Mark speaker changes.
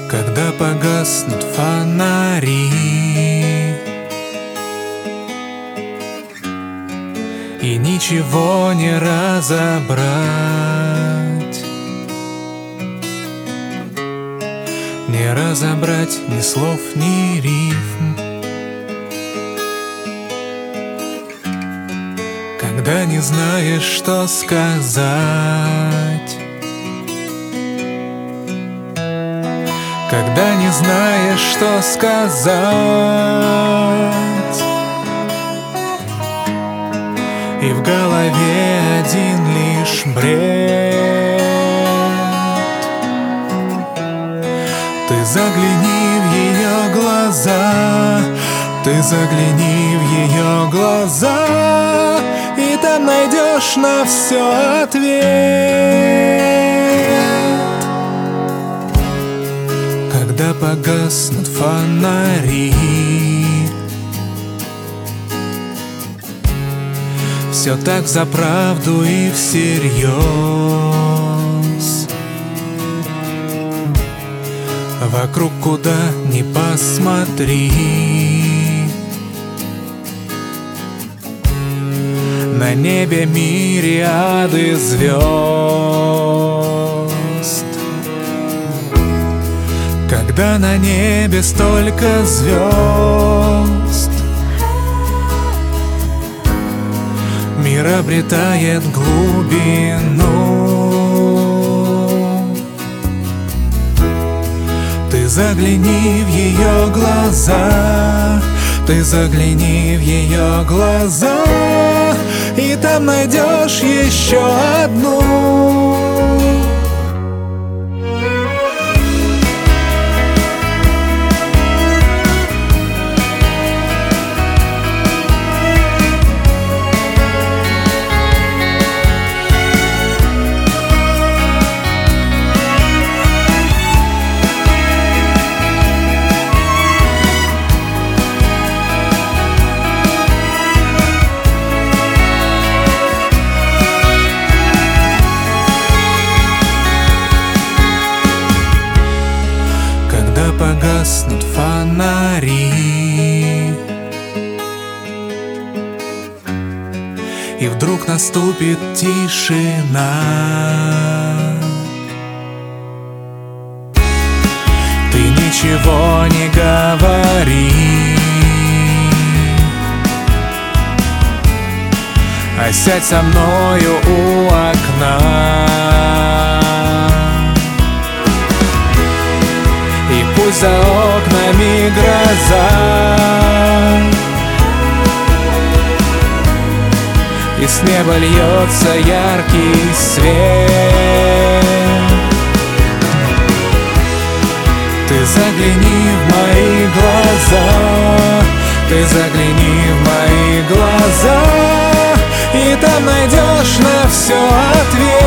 Speaker 1: Когда погаснут фонари и ничего не разобрать, не разобрать ни слов, ни рифм. Когда не знаешь, что сказать, когда не знаешь, что сказать, и в голове один лишь бред. Ты загляни в ее глаза, ты загляни в ее глаза, и там найдешь на все ответ. Когда погаснут фонари, все так взаправду и всерьез. Вокруг куда ни посмотри, на небе мириады звезд. Когда на небе столько звезд, мир обретает глубину. Ты загляни в ее глаза, ты загляни в ее глаза, и там найдешь еще одну. Погаснут фонари, и вдруг наступит тишина. Ты ничего не говори, а сядь со мною у окна. Пусть за окнами гроза, и с неба льется яркий свет. Ты загляни в мои глаза, ты загляни в мои глаза, и там найдешь на все ответ.